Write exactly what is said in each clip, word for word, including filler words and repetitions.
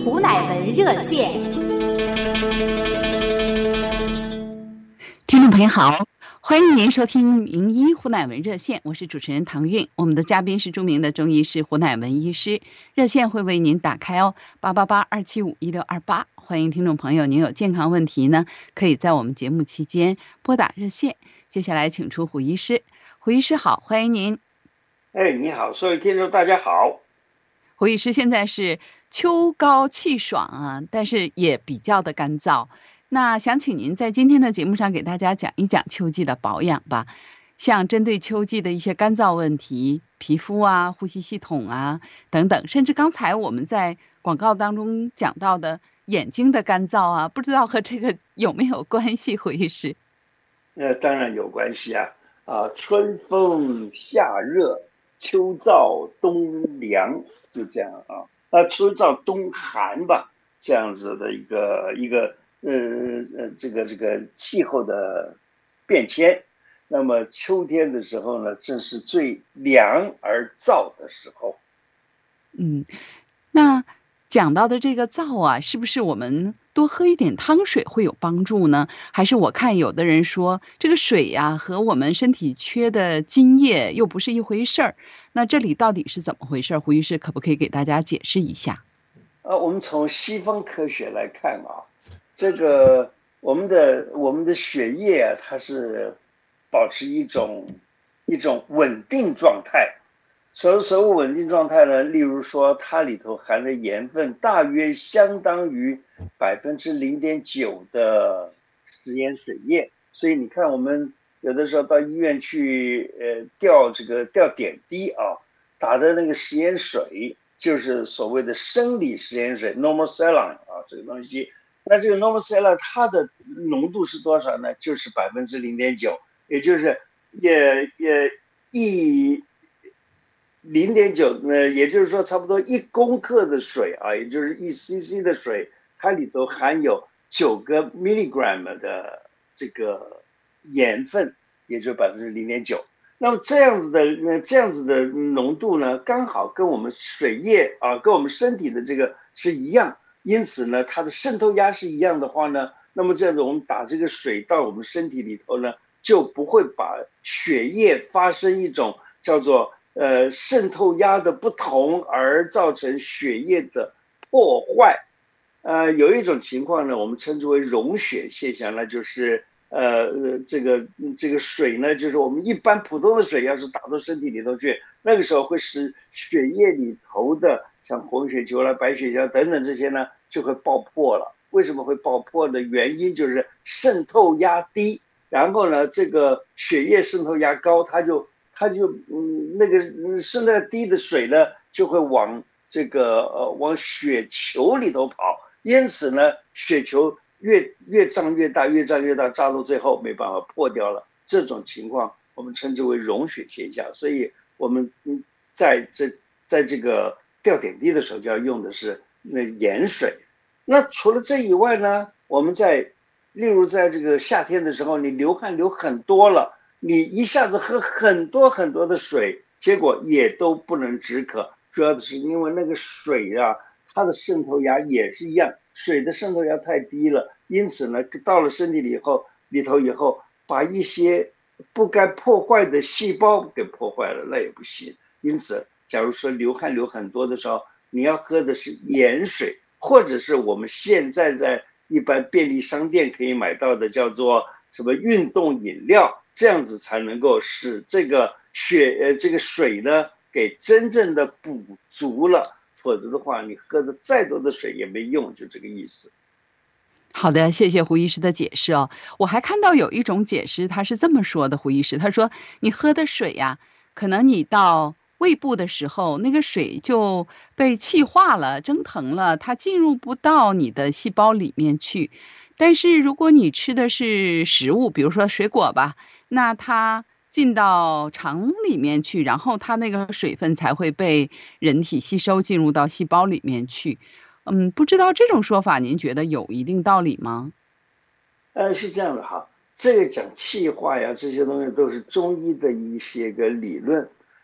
胡乃文热线。 听众朋友好，欢迎您收听名医胡乃文热线，我是主持人唐韵，我们的嘉宾是著名的中医师胡乃文医师，热线会为您打开哦，八八八二七五一六二八，欢迎听众朋友，您有健康问题呢，可以在我们节目期间拨打热线。接下来请出胡医师，胡医师好，欢迎您。 哎，你好，所有听众大家好。 胡医师，现在是秋高气爽啊，但是也比较的干燥。那想请您在今天的节目上给大家讲一讲秋季的保养吧，像针对秋季的一些干燥问题，皮肤啊、呼吸系统啊等等，甚至刚才我们在广告当中讲到的眼睛的干燥啊，不知道和这个有没有关系，胡医师？ 那当然有关系啊，啊，春风夏热，秋燥冬凉，就这样啊，那秋燥冬寒吧，这样子的一个一个。呃呃，这个这个气候的变迁，那么秋天的时候呢，正是最凉而燥的时候。 嗯，那讲到的这个燥啊，是不是我们多喝一点汤水会有帮助呢？还是我看有的人说这个水呀、啊、和我们身体缺的津液又不是一回事儿？那这里到底是怎么回事？胡医师可不可以给大家解释一下？ 呃，我们从西方科学来看啊。这个我们的我们的血液啊，它是保持一种一种稳定状态。所所谓稳定状态呢，例如说它里头含的盐分大约相当于百分之零点九的食盐水液。所以你看，我们有的时候到医院去，呃，吊这个吊点滴啊，打的那个食盐水就是所谓的生理食盐水 normal saline 啊，这个东西。那这个 normal saline 它的浓度是多少呢？就是百分之零点九，也就是也也一零点九呢，也就是说差不多一公克的水啊，也就是一 cc 的水，它里头含有九个 milligram 的这个盐分，也就是百分之零点九。那么这样子的那这样子的浓度呢，刚好跟我们水液啊，跟我们身体的这个是一样。因此呢，它的渗透压是一样的话呢，那么这样子我们打这个水到我们身体里头呢，就不会把血液发生一种叫做呃渗透压的不同而造成血液的破坏。呃，有一种情况呢，我们称之为溶血现象，那就是呃这个这个水呢，就是我们一般普通的水要是打到身体里头去，那个时候会使血液里头的像红血球啦、白血球等等这些呢，就会爆破了。为什么会爆破的原因就是渗透压低，然后呢，这个血液渗透压高，它就它就嗯那个渗透压低的水呢，就会往这个呃往血球里头跑，因此呢，血球越越胀越大，越胀越大，胀到最后没办法破掉了。这种情况我们称之为溶血现象，所以我们嗯在这在这个吊点滴的时候就要用的是那盐水。那除了这以外呢，我们在例如在这个夏天的时候，你流汗流很多了，你一下子喝很多很多的水，结果也都不能止渴，主要的是因为那个水啊，它的渗透压也是一样，水的渗透压太低了，因此呢，到了身体里以后里头以后，把一些不该破坏的细胞给破坏了，那也不行。因此假如说流汗流很多的时候，你要喝的是盐水，或者是我们现在在一般便利商店可以买到的叫做什么运动饮料，这样子才能够使这个血呃这个水呢给真正的补足了，否则的话你喝的再多的水也没用，就这个意思。 好的，谢谢胡医师的解释哦。我还看到有一种解释，他是这么说的，胡医师他说你喝的水呀、啊，可能你到胃部的时候，那个水就被气化了、蒸腾了，它进入不到你的细胞里面去。但是如果你吃的是食物，比如说水果吧，那它进到肠里面去，然后它那个水分才会被人体吸收，进入到细胞里面去。嗯，不知道这种说法您觉得有一定道理吗？ 呃，是这样的哈，这个讲气化呀，这些东西都是中医的一些个理论。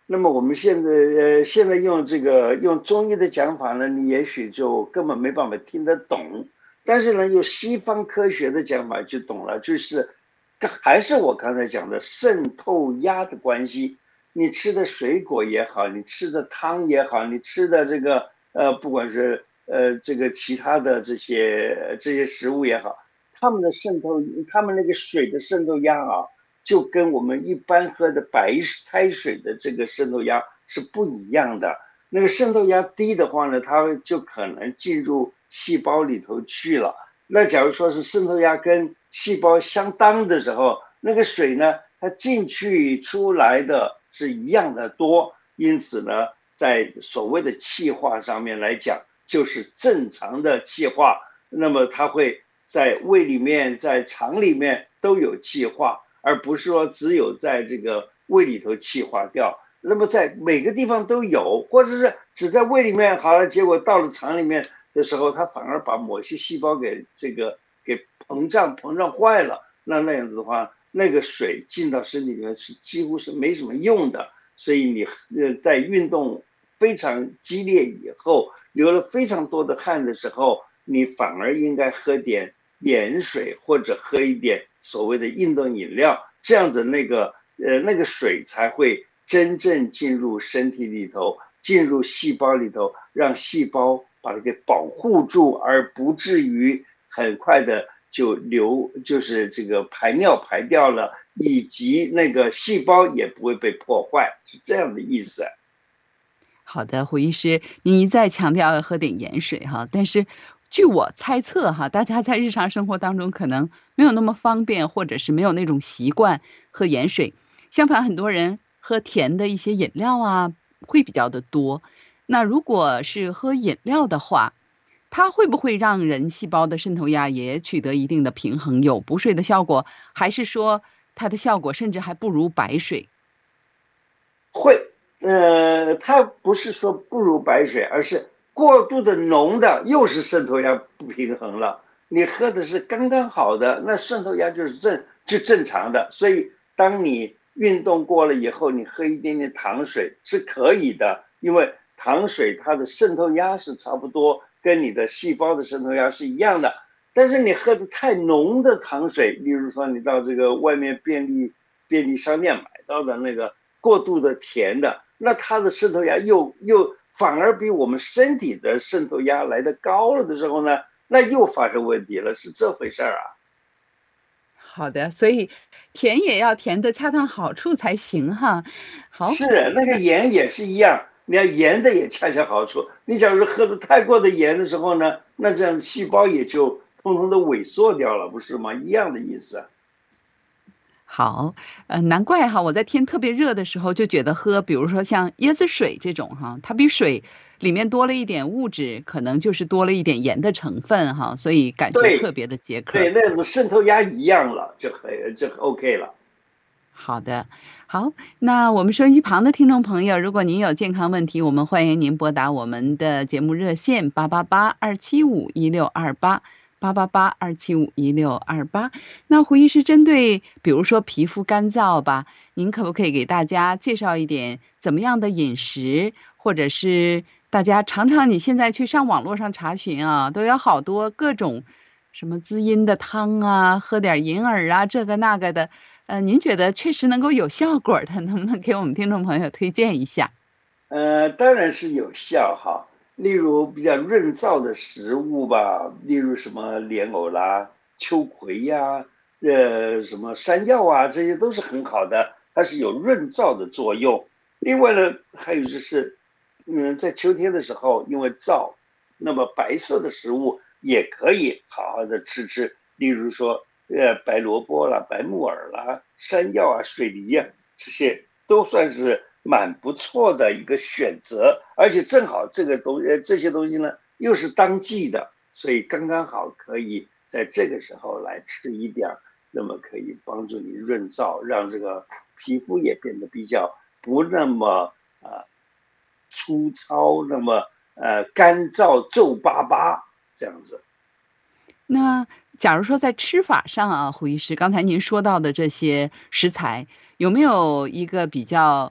那么我们现在呃现在用这个用中医的讲法呢，你也许就根本没办法听得懂。但是呢，用西方科学的讲法就懂了，就是还是我刚才讲的渗透压的关系。你吃的水果也好，你吃的汤也好，你吃的这个呃，不管是呃这个其他的这些这些食物也好，它们的渗透，它们那个水的渗透压啊，就跟我们一般喝的白开水的这个渗透压是不一样的。那个渗透压低的话呢，它就可能进入细胞里头去了。那假如说是渗透压跟细胞相当的时候，那个水呢，它进去出来的是一样的多，因此呢，在所谓的气化上面来讲，就是正常的气化。那么它会在胃里面、在肠里面都有气化，而不是说只有在这个胃里头气化掉。那么在每个地方都有，或者是只在胃里面好了，结果到了肠里面的时候，它反而把某些细胞给这个给膨胀膨胀坏了。那那样子的话，那个水进到身体里面是几乎是没什么用的。所以你呃在运动非常激烈以后，流了非常多的汗的时候，你反而应该喝点盐水或者喝一点所谓的运动饮料，这样子那个呃那个水才会真正进入身体里头，进入细胞里头，让细胞把它给保护住，而不至于很快的就流，就是这个排尿排掉了，以及那个细胞也不会被破坏，是这样的意思。 好的，胡医师，您一再强调要喝点盐水哈，但是据我猜测哈，大家在日常生活当中可能没有那么方便，或者是没有那种习惯喝盐水。相反，很多人喝甜的一些饮料啊，会比较的多。那如果是喝饮料的话，它会不会让人细胞的渗透压也取得一定的平衡，有补水的效果，还是说它的效果甚至还不如白水？ 会，呃，它不是说不如白水，而是过度的浓的又是渗透压不平衡了。你喝的是刚刚好的，那渗透压就是正就正常的。所以当你运动过了以后，你喝一点点糖水是可以的，因为糖水它的渗透压是差不多，跟你的细胞的渗透压是一样的。但是你喝的太浓的糖水，例如说你到这个外面便利便利商店买到的那个过度的甜的，那它的渗透压又又反而比我们身体的渗透压来的高了的时候呢，那又发生问题了，是这回事儿啊。 好的，所以甜也要甜的恰当好处才行哈。好， 是那个盐也是一样，你要盐的也恰恰好处。你假如喝的太过的盐的时候呢，那这样细胞也就通通都萎缩掉了，不是吗？一样的意思。 好，呃，难怪哈，我在天特别热的时候就觉得喝，比如说像椰子水这种哈，它比水里面多了一点物质，可能就是多了一点盐的成分哈，所以感觉特对别的解渴。 对，那样子渗透压一样了，就很就 OK 了。 好的，好，那我们收音机旁的听众朋友，如果您有健康问题，我们欢迎您拨打我们的节目热线八八八二七五一六二八八八八二七五一六二八。那胡医师针对比如说皮肤干燥吧，您可不可以给大家介绍一点怎么样的饮食，或者是大家常常你现在去上网络上查询啊，都有好多各种什么滋阴的汤啊，喝点银耳啊，这个那个的。呃，您觉得确实能够有效果的，能不能给我们听众朋友推荐一下？ 呃，当然是有效哈。例如比较润燥的食物吧，例如什么莲藕啦、秋葵呀、呃，什么山药啊，这些都是很好的，它是有润燥的作用。另外呢，还有就是，嗯，在秋天的时候，因为燥，那么白色的食物也可以好好的吃吃，例如说，呃，白萝卜啦、白木耳啦、山药啊、水梨呀、这些都算是蛮不错的一个选择，而且正好这个东呃这些东西呢又是当季的，所以刚刚好可以在这个时候来吃一点，那么可以帮助你润燥，让这个皮肤也变得比较不那么呃粗糙，那么呃干燥皱巴巴这样子。 那假如说在吃法上啊，胡医师，刚才您说到的这些食材，有没有一个比较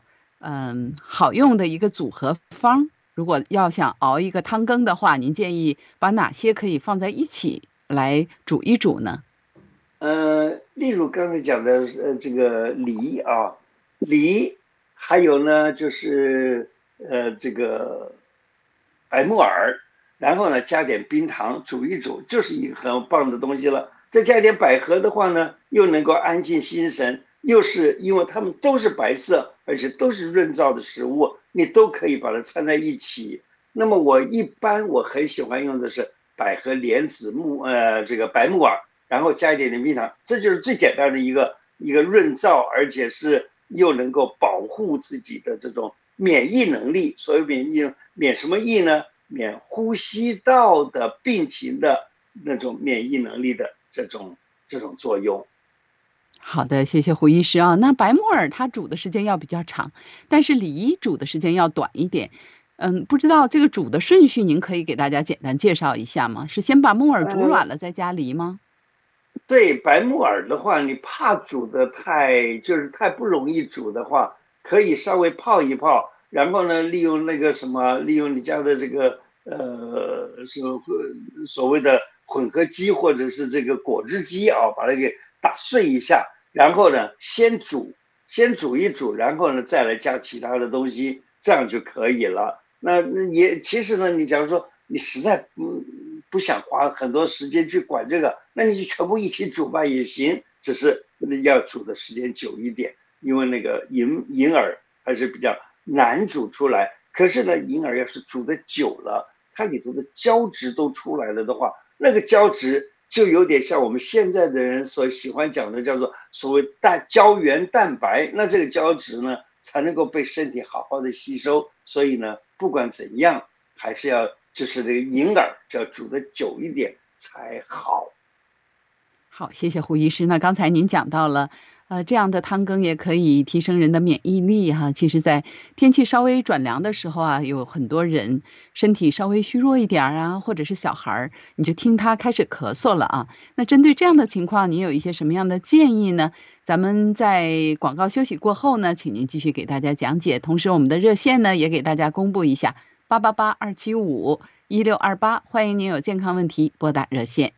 嗯好用的一个组合方。如果要想熬一个汤羹的话，您建议把哪些可以放在一起来煮一煮呢？ 呃，例如刚才讲的，呃，这个梨啊，梨，还有呢，就是呃，这个白木耳，然后呢，加点冰糖煮一煮，就是一个很棒的东西了。再加一点百合的话呢，又能够安静心神，又是因为它们都是白色，而且都是润燥的食物，你都可以把它掺在一起。那么我一般我很喜欢用的是百合、莲子、木呃这个白木耳。然后加一点点蜜糖，这就是最简单的一个一个润燥，而且是又能够保护自己的这种免疫能力。所谓免疫，免什么疫呢？免呼吸道的病情的那种免疫能力的这种这种作用。 好的，谢谢胡医师啊。那白木耳它煮的时间要比较长，但是梨煮的时间要短一点。嗯，不知道这个煮的顺序，您可以给大家简单介绍一下吗？是先把木耳煮软了再加梨吗？ 对，白木耳的话，你怕煮的太就是太不容易煮的话，可以稍微泡一泡，然后呢，利用那个什么，利用你家的这个呃所所谓的混合机或者是这个果汁机啊，把它给打碎一下，然后呢，先煮，先煮一煮，然后呢再来加其他的东西，这样就可以了。那那也其实呢，你假如说你实在不不想花很多时间去管这个，那你就全部一起煮吧也行，只是要煮的时间久一点，因为那个银银耳还是比较难煮出来。可是呢，银耳要是煮的久了，它里头的胶质都出来了的话，那个胶质就有点像我们现在的人所喜欢讲的叫做所谓蛋胶原蛋白，那这个胶质呢才能够被身体好好的吸收。所以呢，不管怎样，还是要就是这个银耳就要煮的久一点才好。 好，谢谢胡医师。那刚才您讲到了，呃，这样的汤羹也可以提升人的免疫力哈。其实，在天气稍微转凉的时候啊，有很多人身体稍微虚弱一点啊，或者是小孩儿，你就听他开始咳嗽了啊。那针对这样的情况，您有一些什么样的建议呢？咱们在广告休息过后呢，请您继续给大家讲解。同时，我们的热线呢也给大家公布一下：八八八二七五一六二八，欢迎您有健康问题拨打热线。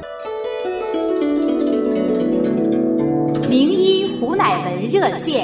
名医胡乃文热线。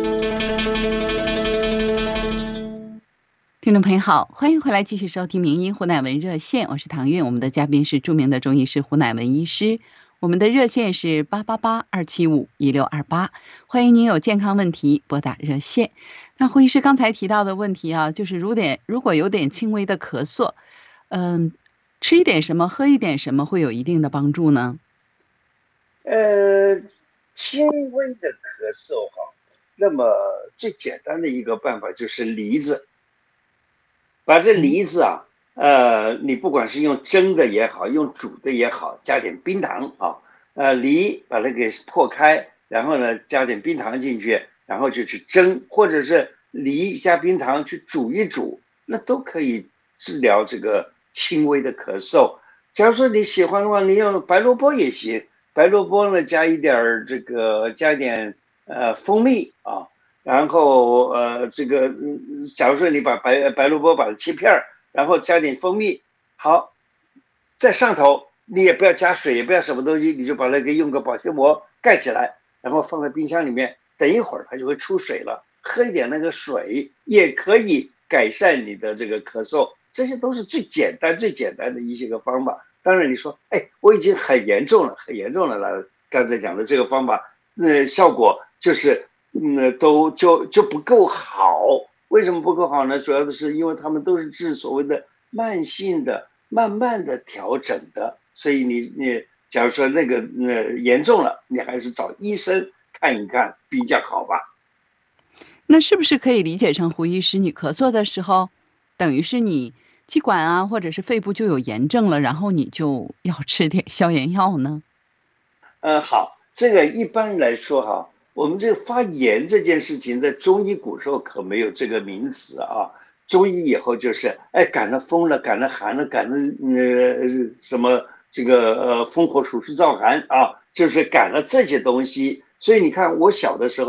听众朋友好，欢迎回来继续收听名医胡乃文热线，我是唐韵，我们的嘉宾是著名的中医师胡乃文医师，我们的热线是八八八二七五一六二八，欢迎您有健康问题拨打热线。那胡医师刚才提到的问题啊，就是如点如果有点轻微的咳嗽，嗯，吃一点什么，喝一点什么会有一定的帮助呢？ 呃。轻微的咳嗽哈，那么最简单的一个办法就是梨子，把这梨子啊，呃，你不管是用蒸的也好，用煮的也好，加点冰糖啊，呃，梨把它给破开，然后呢加点冰糖进去，然后就去蒸，或者是梨加冰糖去煮一煮，那都可以治疗这个轻微的咳嗽。假如说你喜欢的话，你用白萝卜也行。白萝卜呢，加一点这个，加一点呃蜂蜜啊，然后呃这个，假如说你把白白萝卜把它切片，然后加点蜂蜜，好，在上头你也不要加水，也不要什么东西，你就把那个用个保鲜膜盖起来，然后放在冰箱里面，等一会儿它就会出水了，喝一点那个水也可以改善你的这个咳嗽，这些都是最简单最简单的一些个方法。当然你说，哎，我已经很严重了，很严重了了。刚才讲的这个方法，呃，效果就是，嗯，都就就不够好。为什么不够好呢？主要的是因为他们都是治所谓的慢性的、慢慢的调整的，所以你你假如说那个呃严重了，你还是找医生看一看比较好吧。 那是不是可以理解成胡医师，你咳嗽的时候，等于是你气管啊，或者是肺部就有炎症了，然后你就要吃点消炎药呢？ 呃，好，这个一般来说哈，我们这个发炎这件事情，在中医古时候可没有这个名词啊。中医以后就是，哎，感了风了，感了寒了，感了呃什么这个呃风火暑湿燥寒啊，就是感了这些东西。所以你看，我小的时候啊，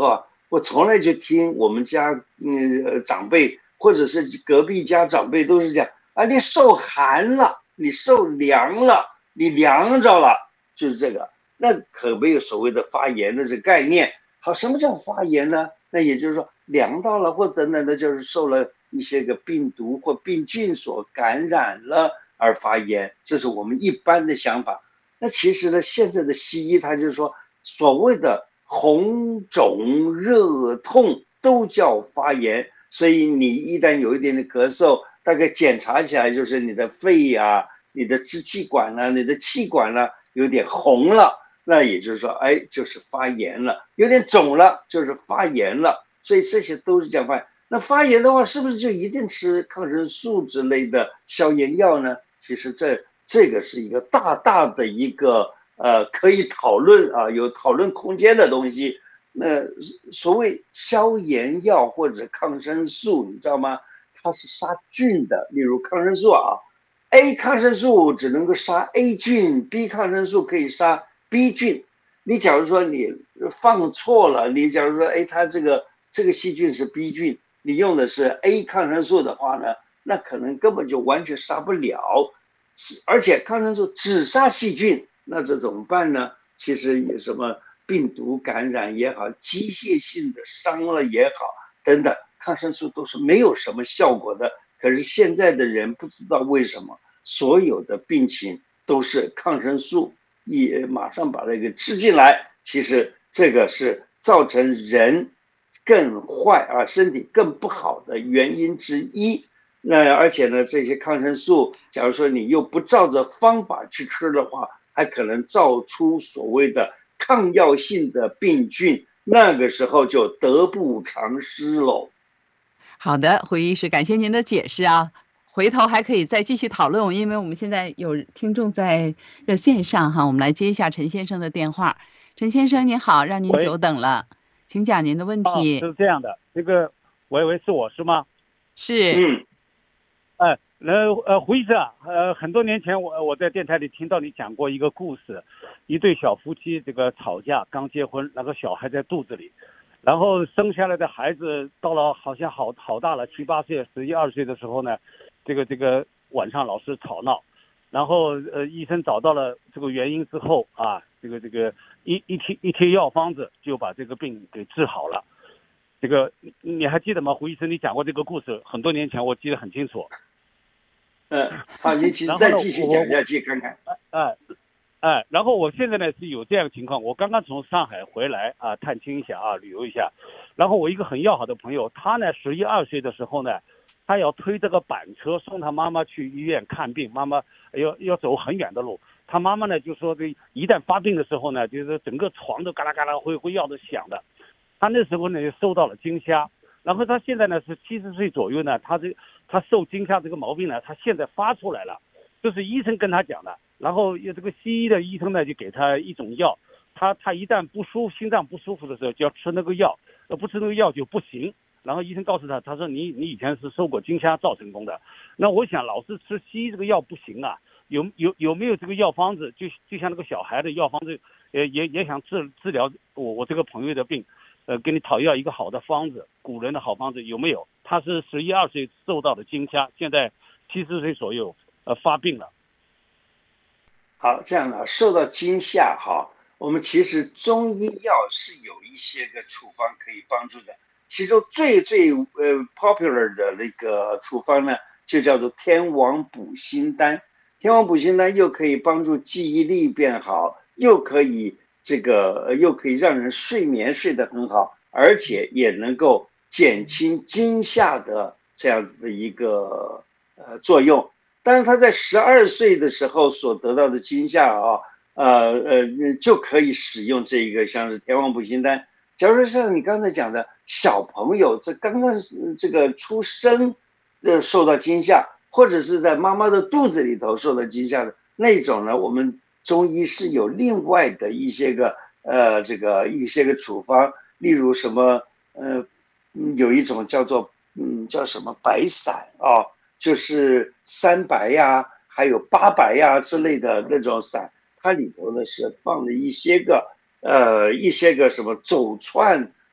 我从来就听我们家嗯长辈或者是隔壁家长辈都是讲啊，你受寒了，你受凉了，你凉着了，就是这个。那可没有所谓的发炎的这个概念。好，什么叫发炎呢？那也就是说凉到了或等等的，就是受了一些个病毒或病菌所感染了而发炎，这是我们一般的想法。那其实呢，现在的西医他就是说，所谓的红肿热痛都叫发炎，所以你一旦有一点的咳嗽，大概检查起来就是你的肺呀、啊、你的支气管啊、你的气管啊有点红了，那也就是说，哎，就是发炎了；有点肿了，就是发炎了。所以这些都是讲发炎。那发炎的话，是不是就一定吃抗生素之类的消炎药呢？其实这这个是一个大大的一个呃可以讨论啊，有讨论空间的东西。那所谓消炎药或者抗生素，你知道吗？它是杀菌的，例如抗生素啊 ，A 抗生素只能够杀 A 菌 ，B 抗生素可以杀 B 菌。你假如说你放错了，你假如说哎，它这个这个细菌是 B 菌，你用的是 A 抗生素的话呢，那可能根本就完全杀不了。而且抗生素只杀细菌，那这怎么办呢？其实有什么病毒感染也好，机械性的伤了也好，等等，抗生素都是没有什么效果的。可是现在的人不知道为什么，所有的病情都是抗生素也马上把它给吃进来。其实这个是造成人更坏啊，身体更不好的原因之一。那而且呢，这些抗生素，假如说你又不照着方法去吃的话，还可能造出所谓的抗药性的病菌，那个时候就得不偿失喽。 好的，胡医师，感谢您的解释啊。回头还可以再继续讨论，因为我们现在有听众在热线上哈，我们来接一下陈先生的电话。陈先生您好，让您久等了，请讲您的问题。 哦、是这样的，这个喂喂是我是吗？ 是。 嗯。 哎，呃呃，胡医生啊，呃，很多年前我我在电台里听到你讲过一个故事，一对小夫妻这个吵架，刚结婚，那个小孩在肚子里，然后生下来的孩子到了好像好好大了，七八岁、十一二岁的时候呢，这个这个晚上老是吵闹，然后呃医生找到了这个原因之后啊，这个这个一一贴一贴药方子就把这个病给治好了。这个你还记得吗？胡医生，你讲过这个故事，很多年前我记得很清楚。 嗯，好，你请再继续讲下去看看。 哎，哎，然后我现在呢是有这样的情况，我刚刚从上海回来啊，探亲一下啊，旅游一下。然后我一个很要好的朋友，他呢十一二岁的时候呢，他要推这个板车送他妈妈去医院看病，妈妈要要走很远的路。他妈妈呢就说，这一旦发病的时候呢，就是整个床都嘎啦嘎啦会会要的响的。他那时候呢就受到了惊吓。然后他现在呢是七十岁左右呢，他这他受惊吓这个毛病呢，他现在发出来了，就是医生跟他讲的。然后这个西医的医生呢就给他一种药，他他一旦不舒服，心脏不舒服的时候就要吃那个药，呃不吃那个药就不行。然后医生告诉他，他说你你以前是受过惊吓造成功的。那我想老是吃西医这个药不行啊，有有有没有这个药方子？就就像那个小孩的药方子，呃也也想治治疗我我这个朋友的病。呃，给你讨要一个好的方子，古人的好方子有没有？他是十一二岁受到的惊吓，现在七十岁左右，呃，发病了。 好，这样的受到惊吓哈，我们其实中医药是有一些个处方可以帮助的，其中最最呃 popular 的那个处方呢，就叫做天王补心丹。天王补心丹又可以帮助记忆力变好，又可以。这个又可以让人睡眠睡得很好，而且也能够减轻惊吓的这样子的一个呃作用。当然，他在十二岁的时候所得到的惊吓啊，呃呃就可以使用这个像是天王补心丹。假如说像你刚才讲的小朋友，这刚刚这个出生呃受到惊吓，或者是在妈妈的肚子里头受到惊吓的那种呢，我们。中医是有另外的一些个呃这个一些个处方，例如什么呃有一种叫做嗯叫什么白散啊，就是三白呀，还有八白呀之类的那种散，它里头呢是放了一些个呃一些个什么走窜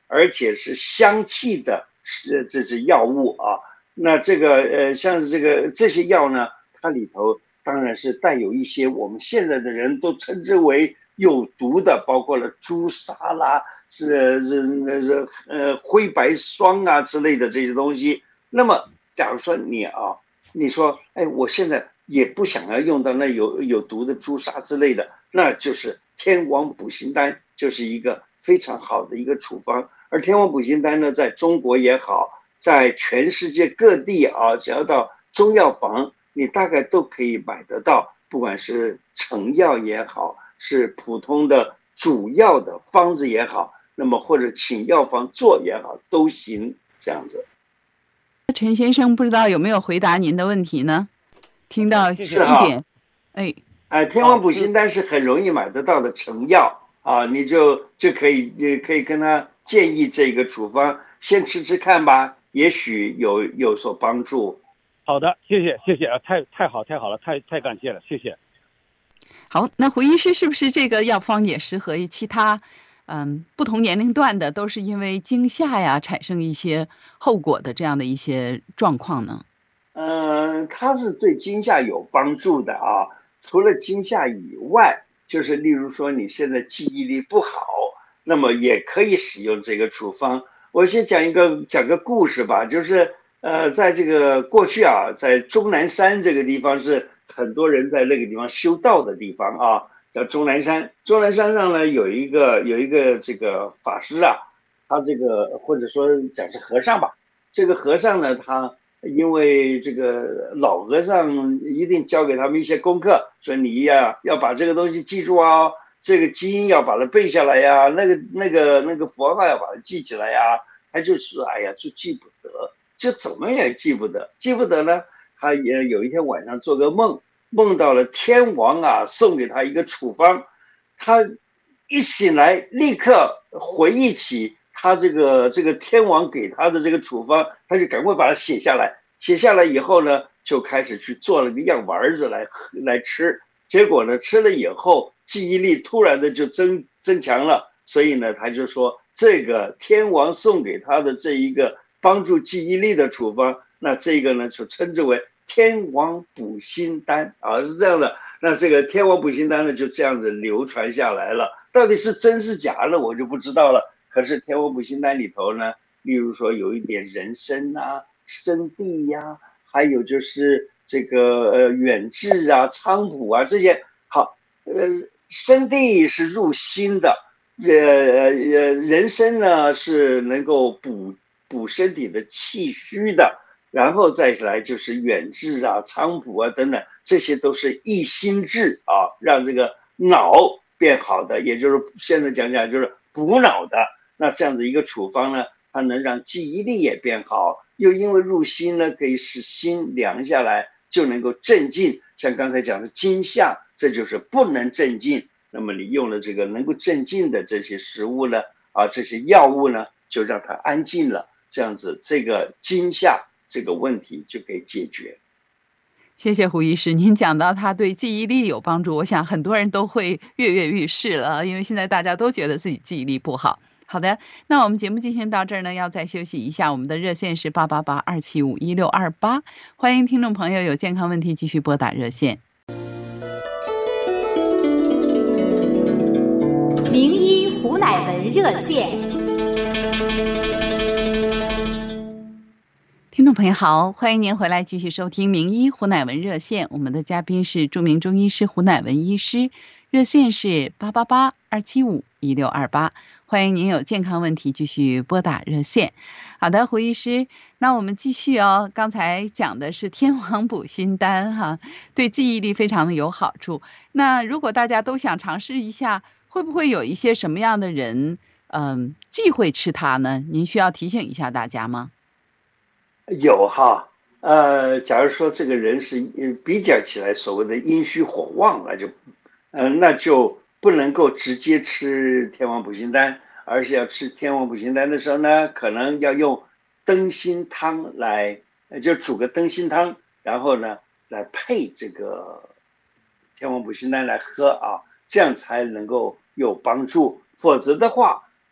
而且是香气的，是这是药物啊。那这个呃，像这个这些药呢，它里头当然是带有一些我们现在的人都称之为有毒的，包括了朱砂啦，是是是呃灰白霜啊之类的这些东西。那么，假如说你啊，你说，哎，我现在也不想要用到那有有毒的朱砂之类的，那就是天王补心丹，就是一个非常好的一个处方。而天王补心丹呢，在中国也好，在全世界各地啊，只要到中药房，你大概都可以买得到，不管是成药也好，是普通的主药的方子也好，那么或者请药房做也好，都行，这样子。 陈先生，不知道有没有回答您的问题呢？听到一点，哎， 哎，天王补心丹是很容易买得到的成药啊，你就就可以，你可以跟他建议这个处方，先吃吃看吧，也许有有所帮助。 好的，谢谢谢谢啊，太太好太好了，太太感谢了，谢谢。 好，那胡医师是不是这个药方也适合于其他？嗯，不同年龄段的都是因为惊吓呀产生一些后果的这样的一些状况呢？ 嗯，它是对惊吓有帮助的啊。除了惊吓以外，就是例如说你现在记忆力不好，那么也可以使用这个处方。我先讲一个讲个故事吧，就是呃，在这个过去啊，在终南山这个地方是很多人在那个地方修道的地方啊。叫终南山，终南山上呢有一个有一个这个法师啊，他这个或者说讲是和尚吧，这个和尚呢，他因为这个老和尚一定教给他们一些功课，说你呀要把这个东西记住啊，这个经要把它背下来呀，那个那个那个佛号要把它记起来呀，他就说哎呀就记不得，就怎么也记不得，记不得呢，他也有一天晚上做个梦。梦到了天王啊，送给他一个处方，他一醒来立刻回忆起他这个这个天王给他的这个处方，他就赶快把它写下来。写下来以后呢，就开始去做了个药丸子来来吃。结果呢，吃了以后记忆力突然的就增增强了，所以呢，他就说这个天王送给他的这一个帮助记忆力的处方，那这个呢就称之为天王补心丹啊，是这样的。那这个天王补心丹呢，就这样子流传下来了。到底是真是假的，我就不知道了。可是天王补心丹里头呢，例如说有一点人参啊、生地呀、啊，还有就是这个呃远志啊、菖蒲啊这些。好，呃，生地是入心的，呃呃人参呢是能够补补身体的气虚的。然后再来就是远志啊、菖蒲啊等等，这些都是益心智啊，让这个脑变好的，也就是现在讲讲就是补脑的。那这样的一个处方呢，它能让记忆力也变好，又因为入心呢，可以使心凉下来，就能够镇静。像刚才讲的惊吓，这就是不能镇静。那么你用了这个能够镇静的这些食物呢，啊，这些药物呢，就让它安静了。这样子，这个惊吓这个问题就可以解决。 谢谢胡医师，您讲到它对记忆力有帮助，我想很多人都会跃跃欲试了，因为现在大家都觉得自己记忆力不好。好的，那我们节目进行到这儿呢，要再休息一下。我们的热线是八八八二七五一六二八，欢迎听众朋友有健康问题继续拨打热线。 名医胡乃文热线。 听众朋友好，欢迎您回来继续收听名医胡乃文热线，我们的嘉宾是著名中医师胡乃文医师，热线是八八八二七五一六二八，欢迎您有健康问题继续拨打热线。好的，胡医师，那我们继续哦，刚才讲的是天王补心丹哈，对记忆力非常的有好处。那如果大家都想尝试一下，会不会有一些什么样的人嗯忌讳吃它呢？您需要提醒一下大家吗？ 有哈，呃，假如说这个人是比较起来所谓的阴虚火旺，那就，嗯、呃，那就不能够直接吃天王补心丹，而是要吃天王补心丹的时候呢，可能要用灯心汤来，就煮个灯心汤，然后呢来配这个天王补心丹来喝啊，这样才能够有帮助。否则的话，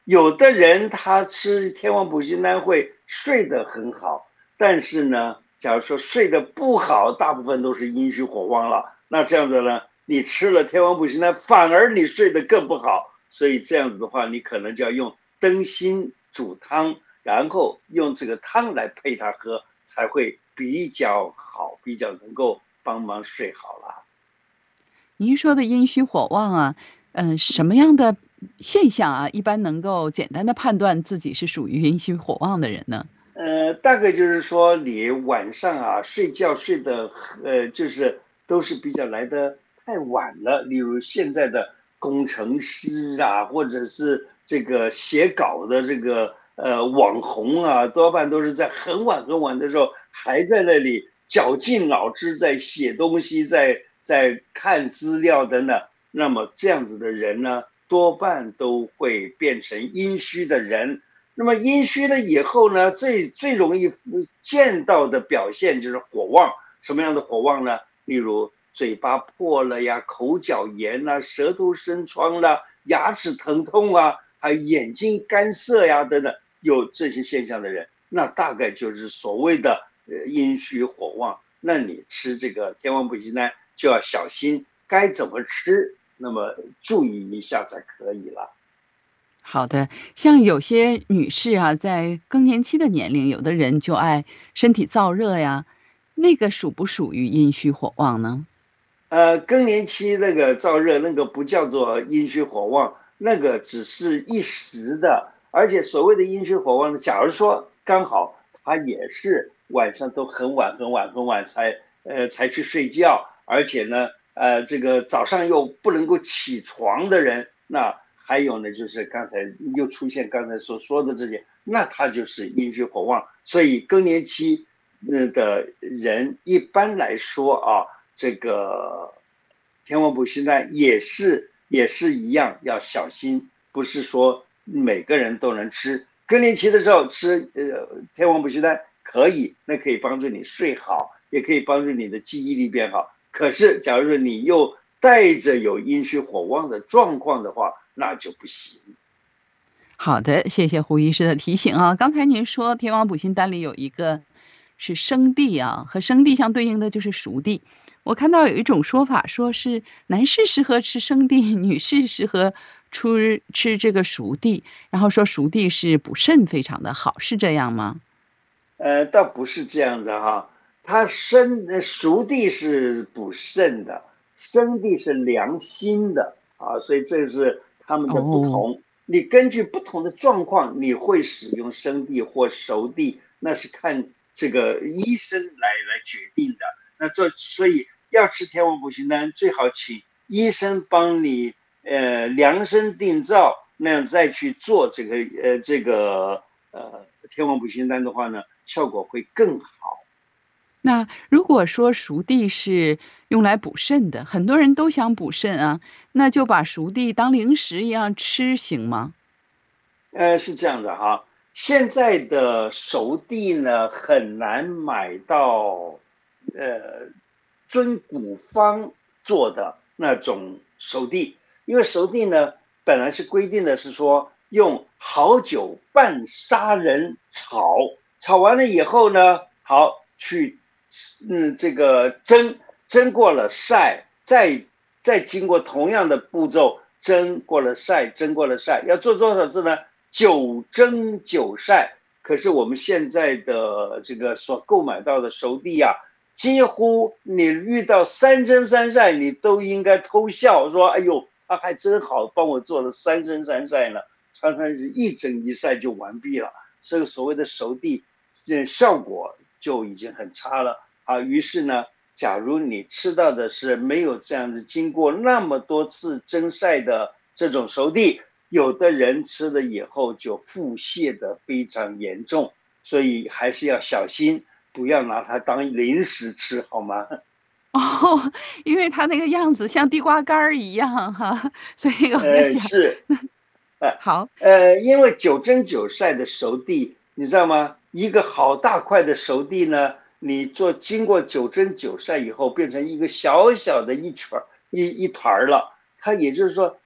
有的人他吃天王补心丹会睡得很好，但是呢，假如说睡得不好，大部分都是阴虚火旺了。那这样子呢，你吃了天王补心丹，反而你睡得更不好。所以这样子的话，你可能就要用灯芯煮汤，然后用这个汤来配它喝，才会比较好，比较能够帮忙睡好了。 您说的阴虚火旺啊，嗯、呃，什么样的现象啊，一般能够简单的判断自己是属于阴虚火旺的人呢？ 呃，大概就是说你晚上啊睡觉睡得呃，就是都是比较来得太晚了，例如现在的工程师啊，或者是这个写稿的这个呃网红啊，多半都是在很晚很晚的时候还在那里绞尽脑汁在写东西，在在看资料等等。那么这样子的人呢，多半都会变成阴虚的人。那么阴虚了以后呢，最最容易见到的表现就是火旺。什么样的火旺呢？例如嘴巴破了呀，口角炎啦，舌头生疮啦，牙齿疼痛啊，还有眼睛干涩呀等等，有这些现象的人，那大概就是所谓的呃阴虚火旺。那你吃这个天王补心丹就要小心该怎么吃，那么注意一下才可以了。 好的，像有些女士啊，在更年期的年龄，有的人就爱身体燥热呀，那个属不属于阴虚火旺呢？ 呃，更年期那个燥热，那个不叫做阴虚火旺，那个只是一时的。而且所谓的阴虚火旺呢，假如说刚好他也是晚上都很晚很晚很晚才呃才去睡觉，而且呢呃这个早上又不能够起床的人，那还有呢就是刚才又出现刚才所说的这些，那他就是阴虚火旺。所以更年期的人一般来说啊。这个天王补心丹也是也是一样，要小心，不是说每个人都能吃。更年期的时候吃呃天王补心丹可以，那可以帮助你睡好，也可以帮助你的记忆力变好。可是，假如说你又带着有阴虚火旺的状况的话，那就不行。 好的，谢谢胡医师的提醒啊。刚才您说天王补心丹里有一个是生地啊，和生地相对应的就是熟地。我看到有一种说法，说是男士适合吃生地，女士适合吃吃这个熟地，然后说熟地是补肾非常的好，是这样吗？ 呃，倒不是这样子哈，它生熟地是补肾的，生地是凉心的啊，所以这是它们的不同。 哦， 你根据不同的状况，你会使用生地或熟地，那是看这个医生来来决定的。那这所以要吃天王补心丹，最好请医生帮你呃量身定造，那样再去做这个呃这个呃天王补心丹的话呢，效果会更好。 那如果说熟地是用来补肾的，很多人都想补肾啊，那就把熟地当零食一样吃行吗？ 呃，是这样的哈，现在的熟地呢很难买到，呃，遵古方做的那种熟地，因为熟地呢本来是规定的是说用好酒拌砂仁炒，炒完了以后呢，好去嗯这个蒸，蒸过了晒，再再经过同样的步骤蒸过了晒，蒸过了晒，要做多少次呢？九蒸九晒。可是我们现在的这个所购买到的熟地啊，几乎你遇到三蒸三晒，你都应该偷笑说：“哎呦，他还真好，帮我做了三蒸三晒呢。”常常是一蒸一晒就完毕了。这个所谓的熟地，这效果就已经很差了啊。于是呢，假如你吃到的是没有这样子经过那么多次蒸晒的这种熟地，有的人吃了以后就腹泻的非常严重，所以还是要小心，不要拿它当零食吃，好吗？ 哦，因为它那个样子像地瓜干儿一样哈，所以我在呃， 想， 是，呃好， 呃，因为九蒸九晒的熟地，你知道吗？一个好大块的熟地呢，你做经过九蒸九晒以后，变成一个小小的一圈一一团了。它也就是说，它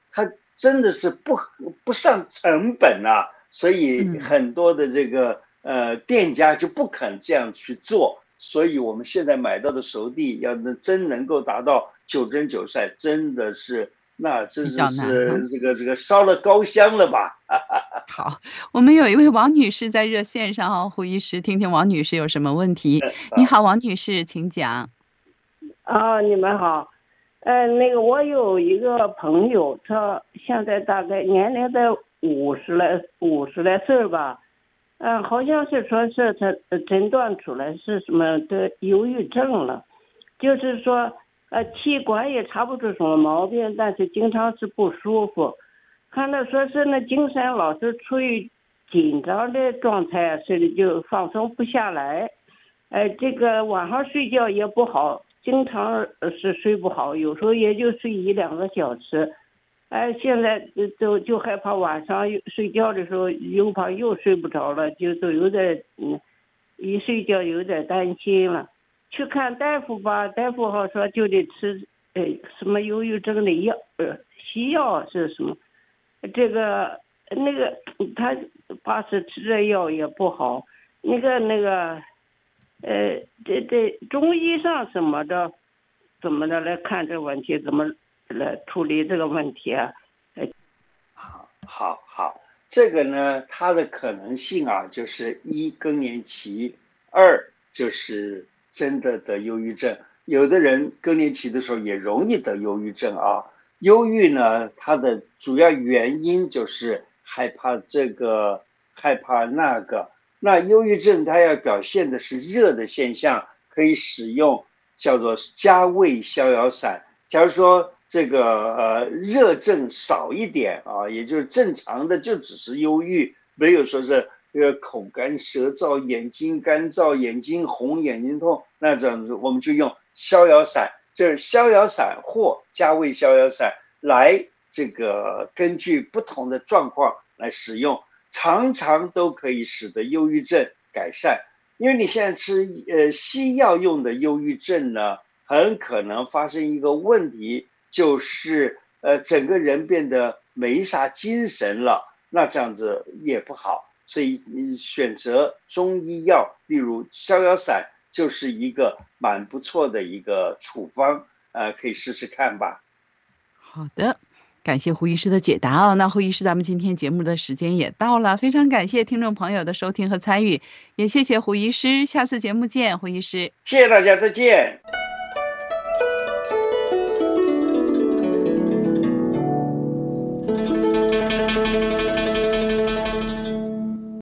真的是不不上成本啊，所以很多的这个呃店家就不肯这样去做。所以我们现在买到的熟地，要能真能够达到九蒸九晒，真的是那真是是这个这个烧了高香了吧？ 好，我们有一位王女士在热线上哦，胡医师，听听王女士有什么问题。你好，王女士，请讲。 啊，你们好，呃，那个我有一个朋友，他现在大概年龄在五十来五十来岁吧。嗯，好像是说是他诊断出来是什么的忧郁症了，就是说呃器官也查不出什么毛病，但是经常是不舒服。看他说是那精神老是处于紧张的状态，所以就放松不下来。呃，这个晚上睡觉也不好，经常是睡不好，有时候也就睡一两个小时。哎，现在就就害怕晚上睡觉的时候又怕又睡不着了，就都有点嗯，一睡觉有点担心了。去看大夫吧，大夫好说就得吃呃什么忧郁症的药，呃西药是什么？这个那个他怕是吃这药也不好。那个那个呃这这中医上怎么着怎么着来看这个问题，怎么来处理这个问题啊？ 好，好，好，这个呢，它的可能性啊，就是一更年期，二就是真的得忧郁症。有的人更年期的时候也容易得忧郁症啊。忧郁呢，它的主要原因就是害怕这个，害怕那个。那忧郁症它要表现的是热的现象，可以使用叫做加味逍遥散。假如说这个呃热症少一点啊，也就是正常的就只是忧郁，没有说是这个口干舌燥、眼睛干燥、眼睛红、眼睛痛，那这样子我们就用逍遥散，就是逍遥散或加味逍遥散来这个根据不同的状况来使用，常常都可以使得忧郁症改善。因为你现在吃呃西药用的忧郁症呢，很可能发生一个问题，就是呃整个人变得没啥精神了，那这样子也不好。所以你选择中医药，例如逍遥散，就是一个蛮不错的一个处方，呃，可以试试看吧。 好的，感谢胡医师的解答哦。那胡医师，咱们今天节目的时间也到了，非常感谢听众朋友的收听和参与，也谢谢胡医师，下次节目见，胡医师。 谢谢大家，再见。